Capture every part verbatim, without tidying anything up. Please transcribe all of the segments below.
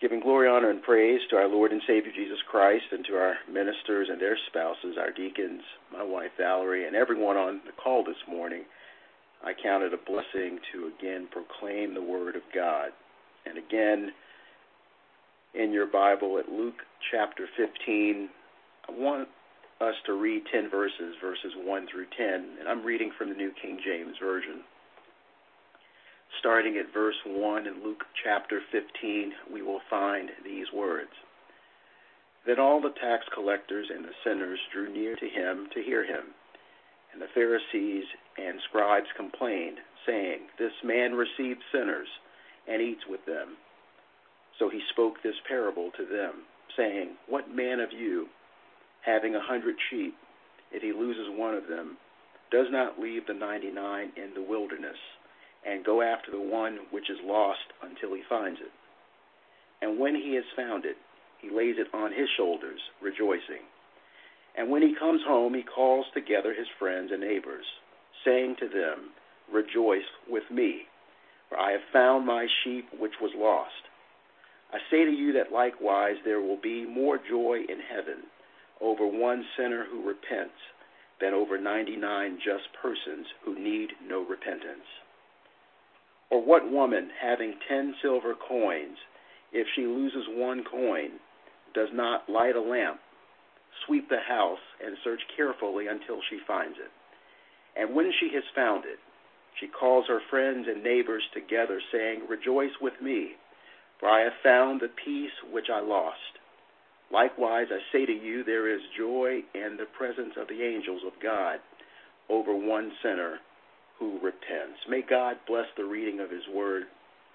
Giving glory, honor, and praise to our Lord and Savior Jesus Christ and to our ministers and their spouses, our deacons, my wife Valerie, and everyone on the call this morning, I count it a blessing to again proclaim the Word of God. And again, in your Bible at Luke chapter fifteen, I want us to read ten verses, verses one through ten, and I'm reading from the New King James Version. Starting at verse one in Luke chapter fifteen, we will find these words. Then all the tax collectors and the sinners drew near to him to hear him. And the Pharisees and scribes complained, saying, This man receives sinners and eats with them. So he spoke this parable to them, saying, What man of you, having a hundred sheep, if he loses one of them, does not leave the ninety-nine in the wilderness, and go after the one which is lost until he finds it? And when he has found it, he lays it on his shoulders, rejoicing. And when he comes home, he calls together his friends and neighbors, saying to them, Rejoice with me, for I have found my sheep which was lost. I say to you that likewise there will be more joy in heaven over one sinner who repents than over ninety-nine just persons who need no repentance. Or what woman, having ten silver coins, if she loses one coin, does not light a lamp, sweep the house, and search carefully until she finds it? And when she has found it, she calls her friends and neighbors together, saying, Rejoice with me, for I have found the piece which I lost. Likewise, I say to you, there is joy in the presence of the angels of God over one sinner who repents. May God bless the reading of his word.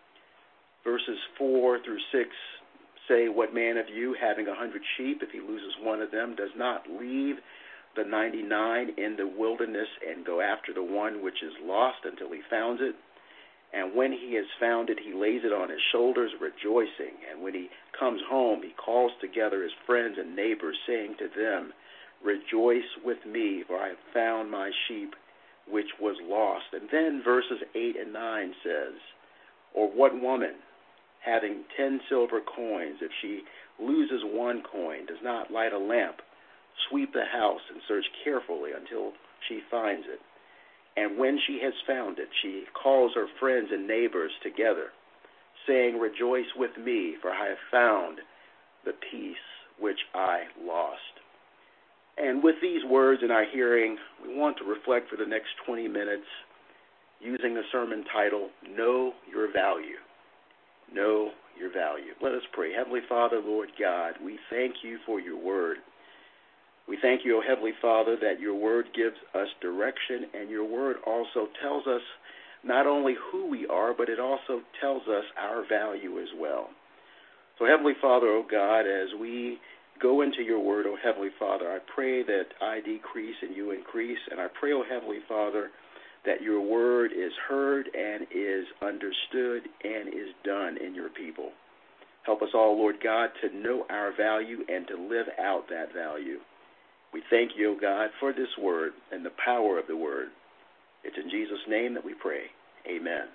Verses four through six say, What man of you, having a hundred sheep, if he loses one of them, does not leave the ninety-nine in the wilderness and go after the one which is lost until he finds it? And when he has found it, he lays it on his shoulders, rejoicing. And when he comes home, he calls together his friends and neighbors, saying to them, Rejoice with me, for I have found my sheep which was lost. And then verses eight and nine says, Or what woman, having ten silver coins, if she loses one coin, does not light a lamp, sweep the house, and search carefully until she finds it? And when she has found it, she calls her friends and neighbors together, saying, Rejoice with me, for I have found the piece which I lost. And with these words in our hearing, we want to reflect for the next twenty minutes using the sermon title, Know Your Value. Know Your Value. Let us pray. Heavenly Father, Lord God, we thank you for your word. We thank you, O Heavenly Father, that your word gives us direction, and your word also tells us not only who we are, but it also tells us our value as well. So, Heavenly Father, O God, as we go into your word, O Heavenly Father, I pray that I decrease and you increase, and I pray, O Heavenly Father, that your word is heard and is understood and is done in your people. Help us all, Lord God, to know our value and to live out that value. We thank you, O God, for this word and the power of the word. It's in Jesus' name that we pray. Amen.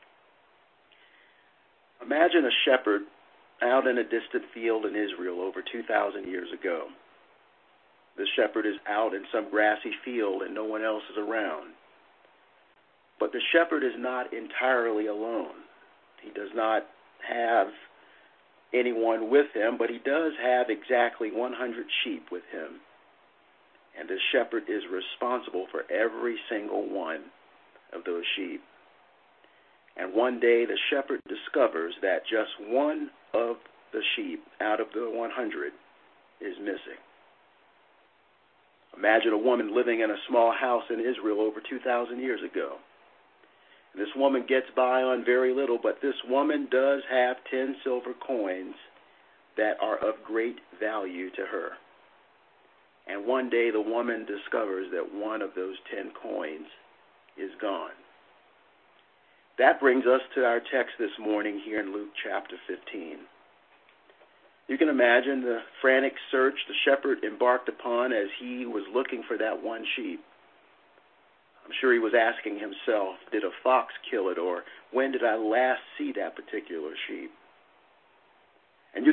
Imagine a shepherd out in a distant field in Israel over two thousand years ago. The shepherd is out in some grassy field and no one else is around. But the shepherd is not entirely alone. He does not have anyone with him, but he does have exactly one hundred sheep with him. And the shepherd is responsible for every single one of those sheep. And one day the shepherd discovers that just one of the sheep out of the one hundred is missing. Imagine a woman living in a small house in Israel over two thousand years ago. This woman gets by on very little, but this woman does have ten silver coins that are of great value to her. And one day the woman discovers that one of those ten coins is gone. That brings us to our text this morning here in Luke chapter fifteen. You can imagine the frantic search the shepherd embarked upon as he was looking for that one sheep. I'm sure he was asking himself, did a fox kill it, or when did I last see that particular sheep?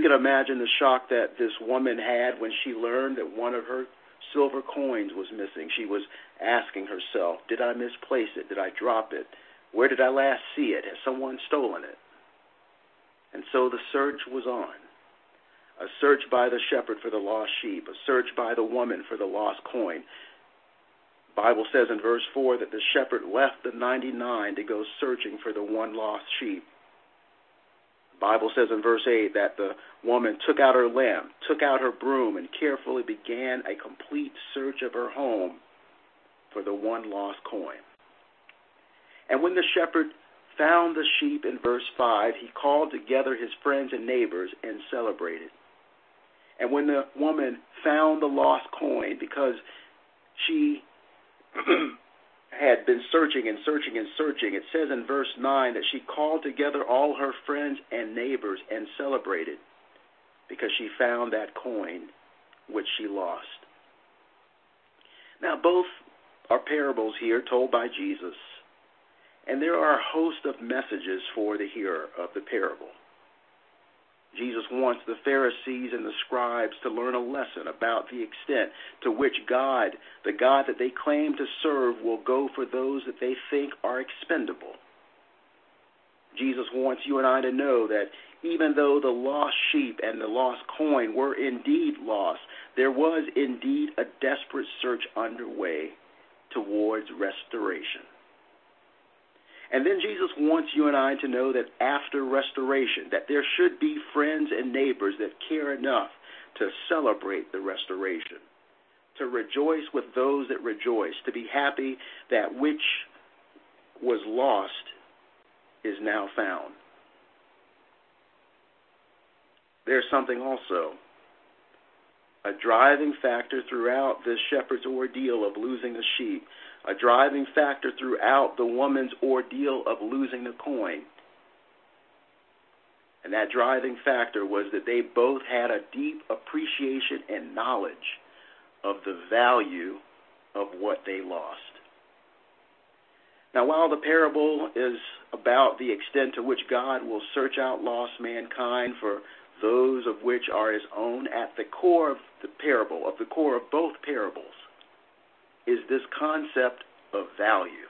can imagine the shock that this woman had when she learned that one of her silver coins was missing. She was asking herself, did I misplace it? Did I drop it? Where did I last see it? Has someone stolen it? And so the search was on. A search by the shepherd for the lost sheep, a search by the woman for the lost coin. The Bible says in verse four that the shepherd left the ninety-nine to go searching for the one lost sheep. The Bible says in verse eight that the woman took out her lamp, took out her broom, and carefully began a complete search of her home for the one lost coin. And when the shepherd found the sheep in verse five, he called together his friends and neighbors and celebrated. And when the woman found the lost coin, because she had been searching and searching and searching, it says in verse nine that she called together all her friends and neighbors and celebrated because she found that coin which she lost. Now, both are parables here told by Jesus, and there are a host of messages for the hearer of the parable. Jesus wants the Pharisees and the scribes to learn a lesson about the extent to which God, the God that they claim to serve, will go for those that they think are expendable. Jesus wants you and I to know that even though the lost sheep and the lost coin were indeed lost, there was indeed a desperate search underway towards restoration. And then Jesus wants you and I to know that after restoration, that there should be friends and neighbors that care enough to celebrate the restoration, to rejoice with those that rejoice, to be happy that which was lost is now found. There's something also, a driving factor throughout this shepherd's ordeal of losing the sheep, a driving factor throughout the woman's ordeal of losing the coin. And that driving factor was that they both had a deep appreciation and knowledge of the value of what they lost. Now, while the parable is about the extent to which God will search out lost mankind for those of which are his own, at the core of the parable, of the core of both parables, is this concept of value.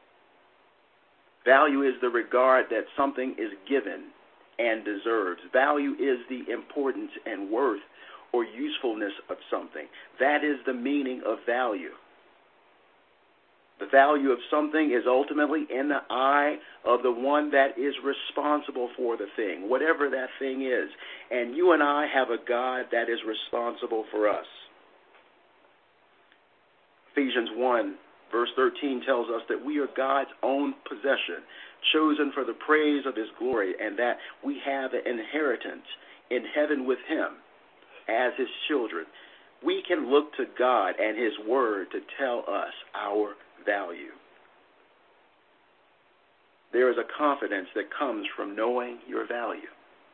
Value is the regard that something is given and deserves. Value is the importance and worth or usefulness of something. That is the meaning of value. The value of something is ultimately in the eye of the one that is responsible for the thing, whatever that thing is. And you and I have a God that is responsible for us. Ephesians one, verse thirteen tells us that we are God's own possession, chosen for the praise of his glory, and that we have an inheritance in heaven with him as his children. We can look to God and his word to tell us our value. There is a confidence that comes from knowing your value.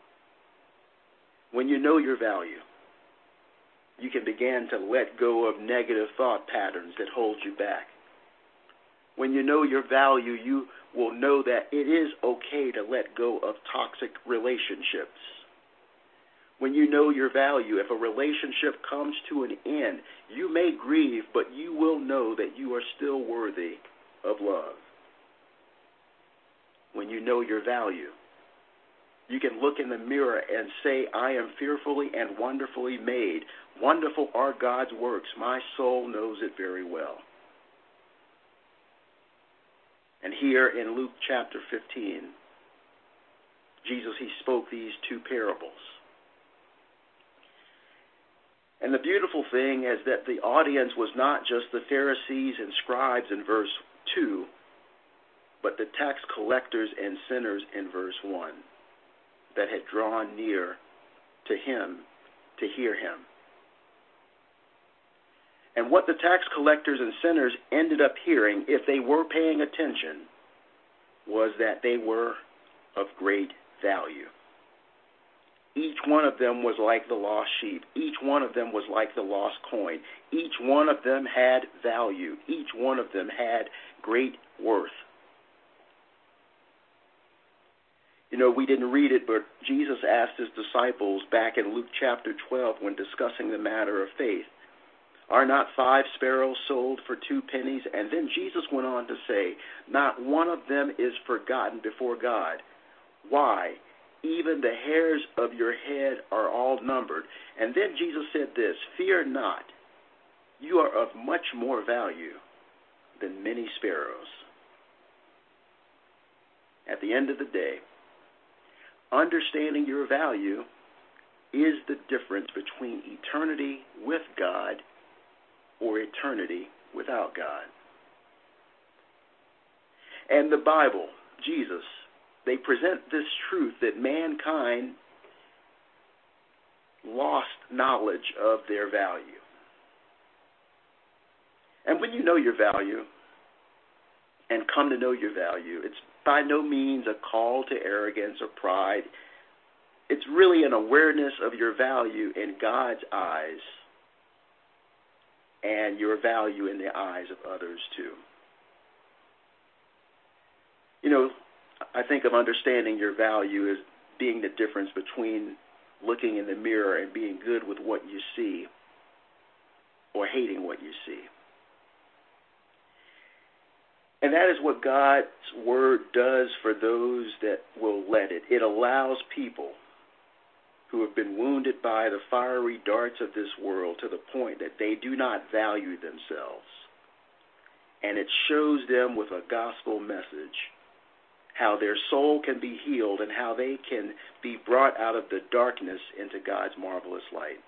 When you know your value, you can begin to let go of negative thought patterns that hold you back. When you know your value, you will know that it is okay to let go of toxic relationships. When you know your value, if a relationship comes to an end, you may grieve, but you will know that you are still worthy of love. When you know your value, you can look in the mirror and say, I am fearfully and wonderfully made. Wonderful are God's works. My soul knows it very well. And here in Luke chapter fifteen, Jesus, he spoke these two parables. And the beautiful thing is that the audience was not just the Pharisees and scribes in verse two, but the tax collectors and sinners in verse one that had drawn near to him to hear him. And what the tax collectors and sinners ended up hearing, if they were paying attention, was that they were of great value. Each one of them was like the lost sheep. Each one of them was like the lost coin. Each one of them had value. Each one of them had great worth. You know, we didn't read it, but Jesus asked his disciples back in Luke chapter twelve when discussing the matter of faith. Are not five sparrows sold for two pennies? And then Jesus went on to say, not one of them is forgotten before God. Why? Even the hairs of your head are all numbered. And then Jesus said this, fear not, you are of much more value than many sparrows. At the end of the day, understanding your value is the difference between eternity with God or eternity without God. And the Bible, Jesus, they present this truth that mankind lost knowledge of their value. And when you know your value and come to know your value, it's by no means a call to arrogance or pride. It's really an awareness of your value in God's eyes and your value in the eyes of others too. You know, I think of understanding your value as being the difference between looking in the mirror and being good with what you see or hating what you see. And that is what God's word does for those that will let it. It allows people who have been wounded by the fiery darts of this world to the point that they do not value themselves. And it shows them with a gospel message how their soul can be healed and how they can be brought out of the darkness into God's marvelous light.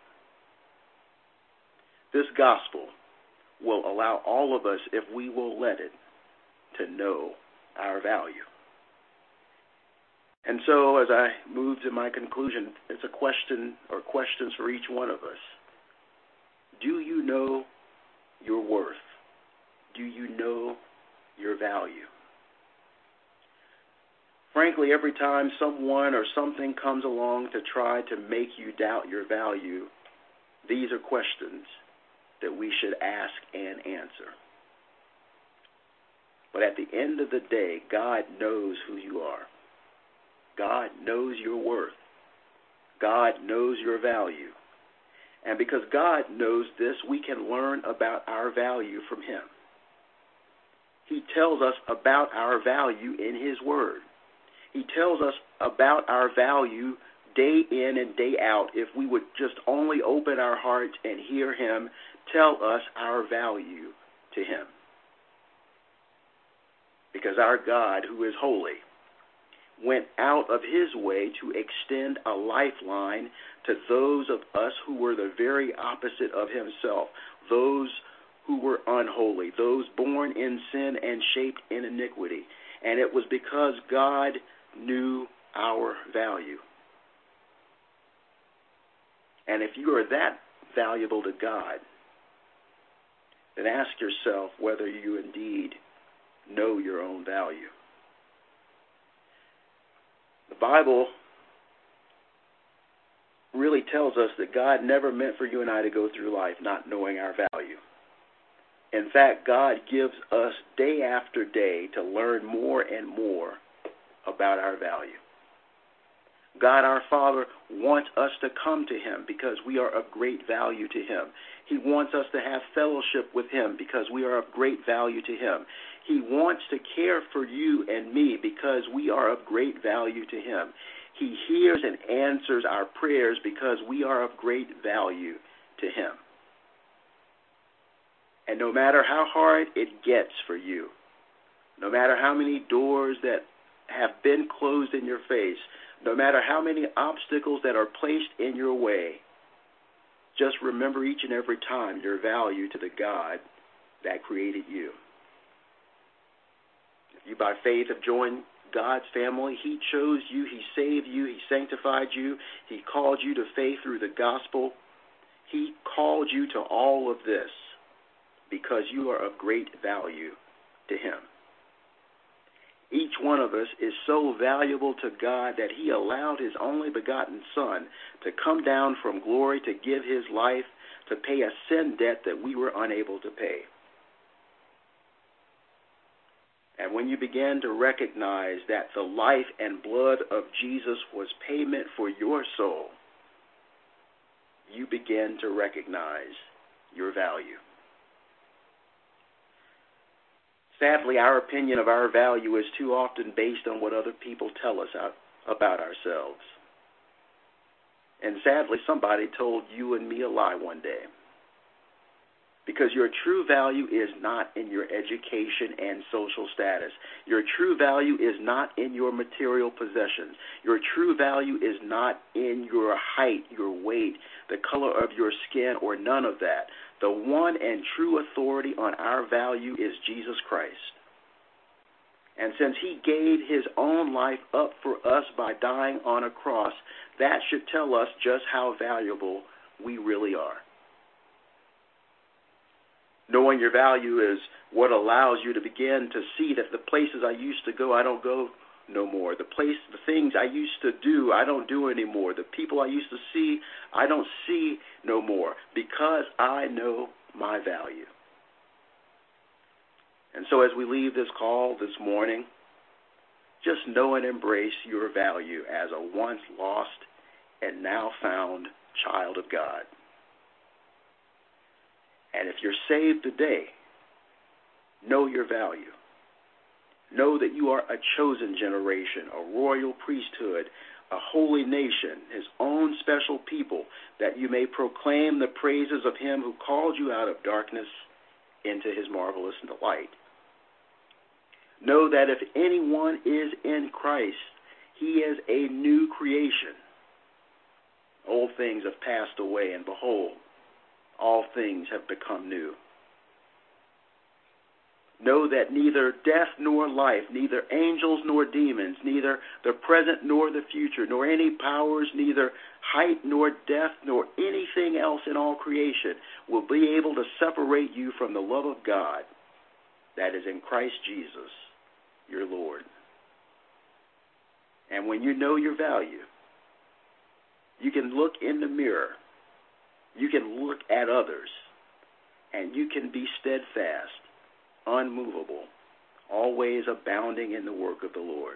This gospel will allow all of us, if we will let it, to know our value. And so as I move to my conclusion, it's a question or questions for each one of us. Do you know your worth? Do you know your value? Frankly, every time someone or something comes along to try to make you doubt your value, these are questions that we should ask and answer. But at the end of the day, God knows who you are. God knows your worth. God knows your value. And because God knows this, we can learn about our value from Him. He tells us about our value in His Word. He tells us about our value day in and day out if we would just only open our hearts and hear Him tell us our value to Him. Because our God, who is holy, went out of His way to extend a lifeline to those of us who were the very opposite of Himself, those who were unholy, those born in sin and shaped in iniquity. And it was because God knew our value. And if you are that valuable to God, then ask yourself whether you indeed know your own value. The Bible really tells us that God never meant for you and I to go through life not knowing our value. In fact, God gives us day after day to learn more and more about our value. God, our Father, wants us to come to Him because we are of great value to Him. He wants us to have fellowship with Him because we are of great value to Him. He wants to care for you and me because we are of great value to Him. He hears and answers our prayers because we are of great value to Him. And no matter how hard it gets for you, no matter how many doors that have been closed in your face, no matter how many obstacles that are placed in your way, just remember each and every time your value to the God that created you. If you by faith have joined God's family, He chose you, He saved you, He sanctified you, He called you to faith through the gospel. He called you to all of this because you are of great value to Him. Each one of us is so valuable to God that He allowed His only begotten Son to come down from glory to give His life to pay a sin debt that we were unable to pay. And when you begin to recognize that the life and blood of Jesus was payment for your soul, you begin to recognize your value. Sadly, our opinion of our value is too often based on what other people tell us about ourselves. And sadly, somebody told you and me a lie one day. Because your true value is not in your education and social status. Your true value is not in your material possessions. Your true value is not in your height, your weight, the color of your skin, or none of that. The one and true authority on our value is Jesus Christ. And since he gave his own life up for us by dying on a cross, that should tell us just how valuable we really are. Knowing your value is what allows you to begin to see that the places I used to go, I don't go no more. The place, the things I used to do, I don't do anymore. The people I used to see, I don't see no more because I know my value. And so as we leave this call this morning, just know and embrace your value as a once lost and now found child of God. And if you're saved today, know your value. Know that you are a chosen generation, a royal priesthood, a holy nation, his own special people, that you may proclaim the praises of him who called you out of darkness into his marvelous light. Know that if anyone is in Christ, he is a new creation. Old things have passed away, and behold, all things have become new. Know that neither death nor life, neither angels nor demons, neither the present nor the future, nor any powers, neither height nor depth, nor anything else in all creation will be able to separate you from the love of God that is in Christ Jesus, your Lord. And when you know your value, you can look in the mirror, you can look at others, and you can be steadfast, unmovable, always abounding in the work of the Lord.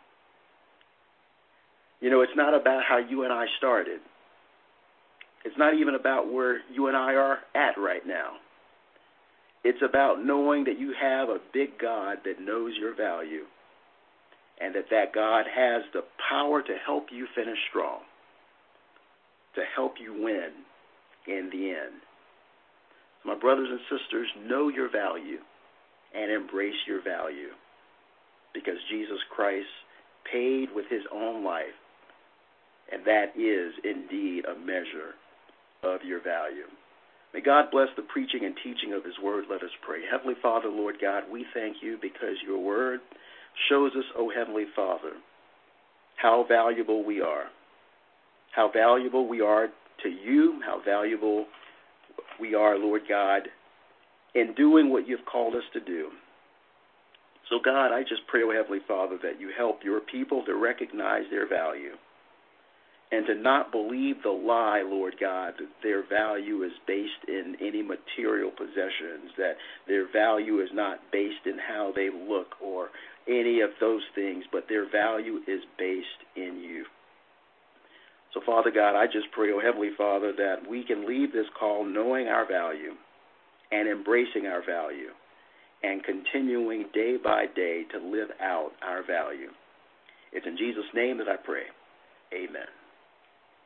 You know, it's not about how you and I started. It's not even about where you and I are at right now. It's about knowing that you have a big God that knows your value, and that that God has the power to help you finish strong, to help you win in the end. So my brothers and sisters, know your value and embrace your value, because Jesus Christ paid with his own life, and that is indeed a measure of your value. May God bless the preaching and teaching of his word. Let us pray. Heavenly Father, Lord God, we thank you because your word shows us, O Heavenly Father, how valuable we are, how valuable we are to you, how valuable we are, Lord God, in doing what you've called us to do. So, God, I just pray, O Heavenly Father, that you help your people to recognize their value and to not believe the lie, Lord God, that their value is based in any material possessions, that their value is not based in how they look or any of those things, but their value is based in you. So, Father God, I just pray, O Heavenly Father, that we can leave this call knowing our value and embracing our value and continuing day by day to live out our value. It's in Jesus' name that I pray. Amen.